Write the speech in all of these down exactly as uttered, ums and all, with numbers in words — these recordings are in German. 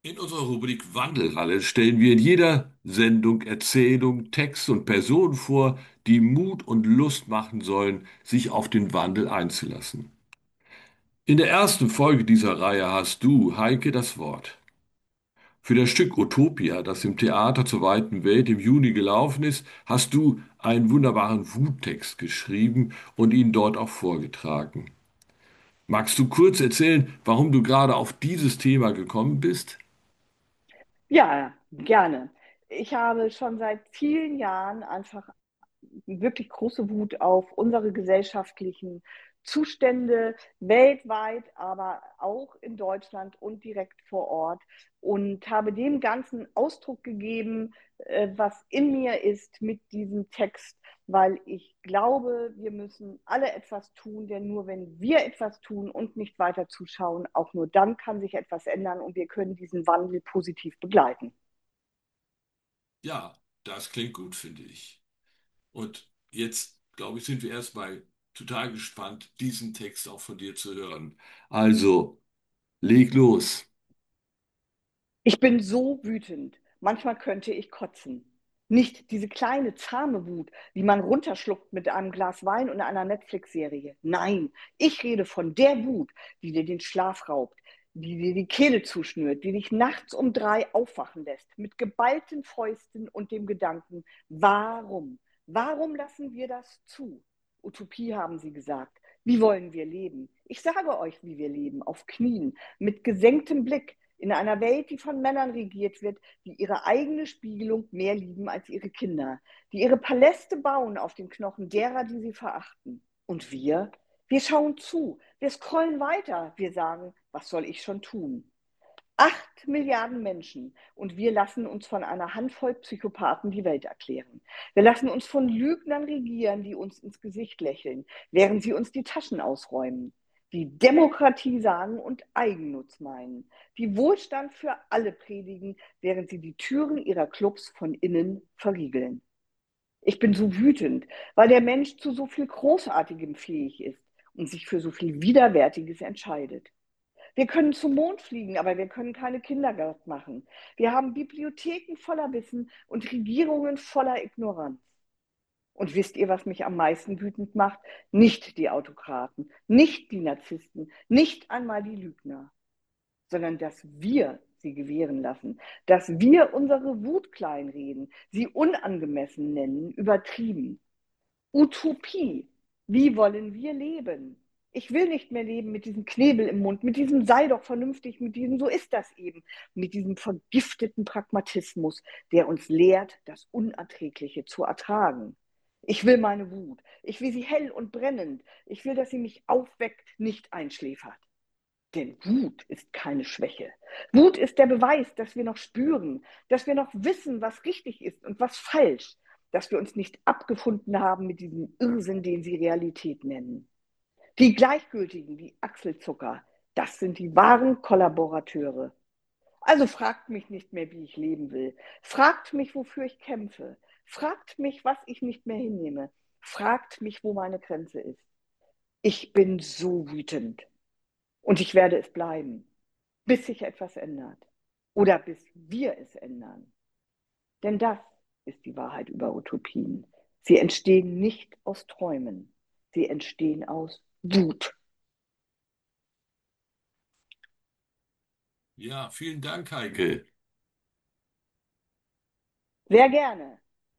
In unserer Rubrik Wandelhalle stellen wir in jeder Sendung Erzählung, Text und Personen vor, die Mut und Lust machen sollen, sich auf den Wandel einzulassen. In der ersten Folge dieser Reihe hast du, Heike, das Wort. Für das Stück Utopia, das im Theater zur weiten Welt im Juni gelaufen ist, hast du einen wunderbaren Wuttext geschrieben und ihn dort auch vorgetragen. Magst du kurz erzählen, warum du gerade auf dieses Thema gekommen bist? Ja, gerne. Ich habe schon seit vielen Jahren einfach wirklich große Wut auf unsere gesellschaftlichen Zustände weltweit, aber auch in Deutschland und direkt vor Ort und habe dem Ganzen Ausdruck gegeben, äh, was in mir ist mit diesem Text, weil ich glaube, wir müssen alle etwas tun, denn nur wenn wir etwas tun und nicht weiter zuschauen, auch nur dann kann sich etwas ändern und wir können diesen Wandel positiv begleiten. Ja, das klingt gut, finde ich. Und jetzt, glaube ich, sind wir erstmal total gespannt, diesen Text auch von dir zu hören. Also, leg los. Ich bin so wütend. Manchmal könnte ich kotzen. Nicht diese kleine, zahme Wut, die man runterschluckt mit einem Glas Wein und einer Netflix-Serie. Nein, ich rede von der Wut, die dir den Schlaf raubt, die dir die Kehle zuschnürt, die dich nachts um drei aufwachen lässt, mit geballten Fäusten und dem Gedanken, warum? Warum lassen wir das zu? Utopie haben sie gesagt. Wie wollen wir leben? Ich sage euch, wie wir leben, auf Knien, mit gesenktem Blick, in einer Welt, die von Männern regiert wird, die ihre eigene Spiegelung mehr lieben als ihre Kinder, die ihre Paläste bauen auf den Knochen derer, die sie verachten. Und wir? Wir schauen zu, wir scrollen weiter, wir sagen, was soll ich schon tun? Acht Milliarden Menschen und wir lassen uns von einer Handvoll Psychopathen die Welt erklären. Wir lassen uns von Lügnern regieren, die uns ins Gesicht lächeln, während sie uns die Taschen ausräumen, die Demokratie sagen und Eigennutz meinen, die Wohlstand für alle predigen, während sie die Türen ihrer Clubs von innen verriegeln. Ich bin so wütend, weil der Mensch zu so viel Großartigem fähig ist und sich für so viel Widerwärtiges entscheidet. Wir können zum Mond fliegen, aber wir können keine Kindergärten machen. Wir haben Bibliotheken voller Wissen und Regierungen voller Ignoranz. Und wisst ihr, was mich am meisten wütend macht? Nicht die Autokraten, nicht die Narzissten, nicht einmal die Lügner, sondern dass wir sie gewähren lassen, dass wir unsere Wut kleinreden, sie unangemessen nennen, übertrieben. Utopie. Wie wollen wir leben? Ich will nicht mehr leben mit diesem Knebel im Mund, mit diesem sei doch vernünftig, mit diesem so ist das eben, mit diesem vergifteten Pragmatismus, der uns lehrt, das Unerträgliche zu ertragen. Ich will meine Wut. Ich will sie hell und brennend. Ich will, dass sie mich aufweckt, nicht einschläfert. Denn Wut ist keine Schwäche. Wut ist der Beweis, dass wir noch spüren, dass wir noch wissen, was richtig ist und was falsch, dass wir uns nicht abgefunden haben mit diesem Irrsinn, den sie Realität nennen. Die Gleichgültigen, die Achselzucker, das sind die wahren Kollaborateure. Also fragt mich nicht mehr, wie ich leben will. Fragt mich, wofür ich kämpfe. Fragt mich, was ich nicht mehr hinnehme. Fragt mich, wo meine Grenze ist. Ich bin so wütend und ich werde es bleiben, bis sich etwas ändert oder bis wir es ändern. Denn das ist die Wahrheit über Utopien. Sie entstehen nicht aus Träumen, sie entstehen aus Wut. Ja, vielen Dank, Heike. Sehr gerne.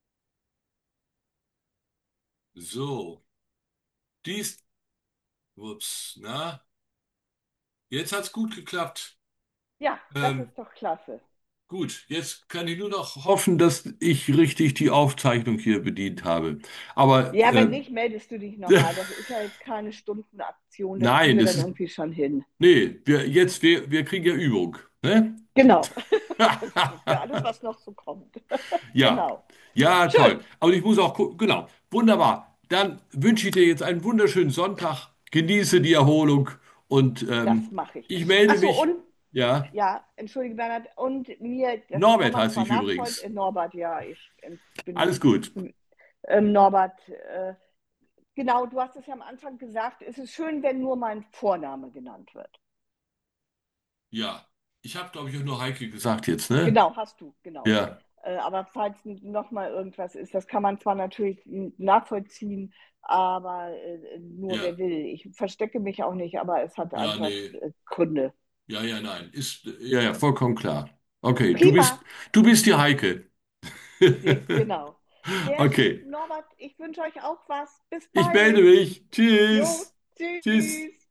So, dies, ups, na, jetzt hat's gut geklappt. Ja, das Ähm, ist doch klasse. gut, jetzt kann ich nur noch hoffen, dass ich richtig die Aufzeichnung hier bedient habe. Aber Ja, wenn äh, nicht, meldest du dich nochmal. Das ist ja jetzt keine Stundenaktion, das kriegen nein, wir es dann ist, irgendwie schon hin. nee, wir, jetzt, wir, wir kriegen ja Übung, ne? Genau. Für alles, was noch so kommt. Ja, Genau. ja, toll. Schön. Aber ich muss auch gucken, genau, wunderbar. Dann wünsche ich dir jetzt einen wunderschönen Sonntag. Genieße die Erholung und Das ähm, mache ich. ich melde Achso, mich. und Ja, ja, entschuldige Bernhard, und mir, das kann Norbert man heiße zwar ich nachvollziehen, übrigens. äh, Norbert, ja, ich äh, Alles bin gut. ähm, Norbert, äh, genau, du hast es ja am Anfang gesagt, es ist schön, wenn nur mein Vorname genannt wird. Ja. Ich habe, glaube ich, auch nur Heike gesagt jetzt, ne? Genau, hast du, genau. Ja, Äh, aber falls noch mal irgendwas ist, das kann man zwar natürlich nachvollziehen, aber äh, nur wer ja, will. Ich verstecke mich auch nicht, aber es hat ja, einfach nee. äh, Gründe. Ja, ja, nein. Ist, ja, ja, vollkommen klar. Okay, du Prima, bist, du bist die Heike. sehr, genau. Sehr schön, Okay, Norbert. Ich wünsche euch auch was. Bis ich melde bald. mich. Jo, Tschüss. Tschüss. tschüss.